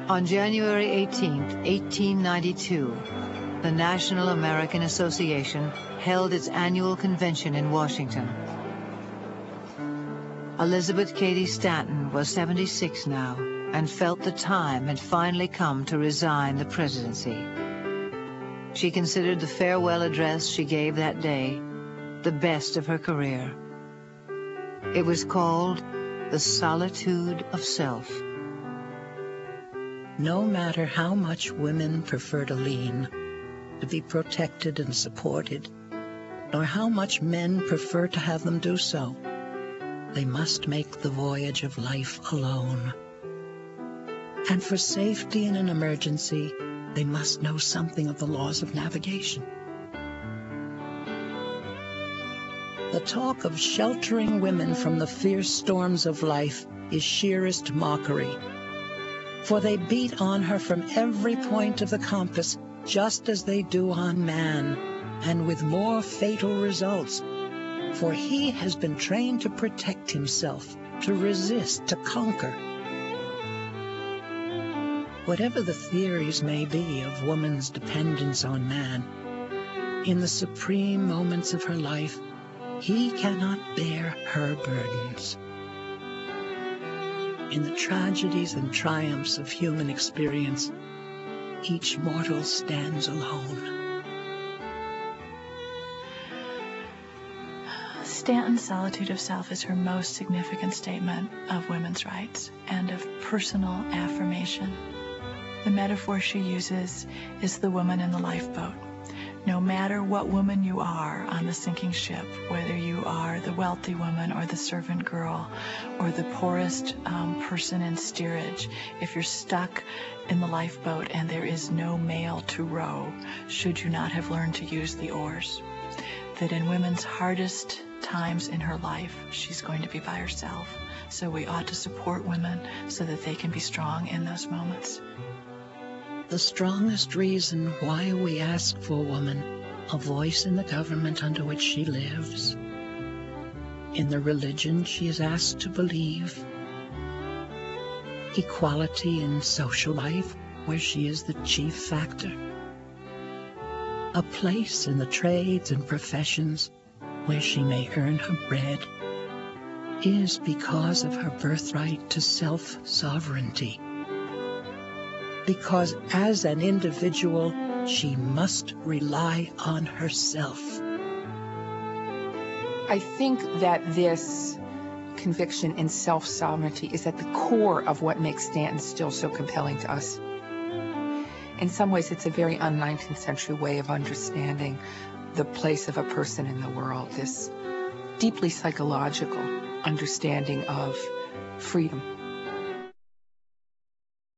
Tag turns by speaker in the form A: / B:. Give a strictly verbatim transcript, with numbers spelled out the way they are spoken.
A: On January eighteenth, eighteen ninety-two, the National American Association held its annual convention in Washington. Elizabeth Cady Stanton was seventy-six now and felt the time had finally come to resign the presidency. She considered the farewell address she gave that day the best of her career. It was called The Solitude of Self.
B: No matter how much women prefer to lean, to be protected and supported, nor how much men prefer to have them do so, they must make the voyage of life alone. And for safety in an emergency, they must know something of the laws of navigation. The talk of sheltering women from the fierce storms of life is sheerest mockery, for they beat on her from every point of the compass, just as they do on man, and with more fatal results, for he has been trained to protect himself, to resist, to conquer. Whatever the theories may be of woman's dependence on man, in the supreme moments of her life, he cannot bear her burdens. In the tragedies and triumphs of human experience, each mortal stands alone.
C: Stanton's Solitude of Self is her most significant statement of women's rights and of personal affirmation. The metaphor she uses is the woman in the lifeboat. No matter what woman you are on the sinking ship, whether you are the wealthy woman or the servant girl or the poorest um, person in steerage, if you're stuck in the lifeboat and there is no male to row, should you not have learned to use the oars? That in women's hardest times in her life, she's going to be by herself. So we ought to support women so that they can be strong in those moments.
B: The strongest reason why we ask for woman a voice in the government under which she lives, in the religion she is asked to believe, equality in social life where she is the chief factor, a place in the trades and professions where she may earn her bread, is because of her birthright to self-sovereignty. Because as an individual, she must rely on herself.
D: I think that this conviction in self-sovereignty is at the core of what makes Stanton still so compelling to us. In some ways, it's a very un-nineteenth century way of understanding the place of a person in the world, this deeply psychological understanding of freedom.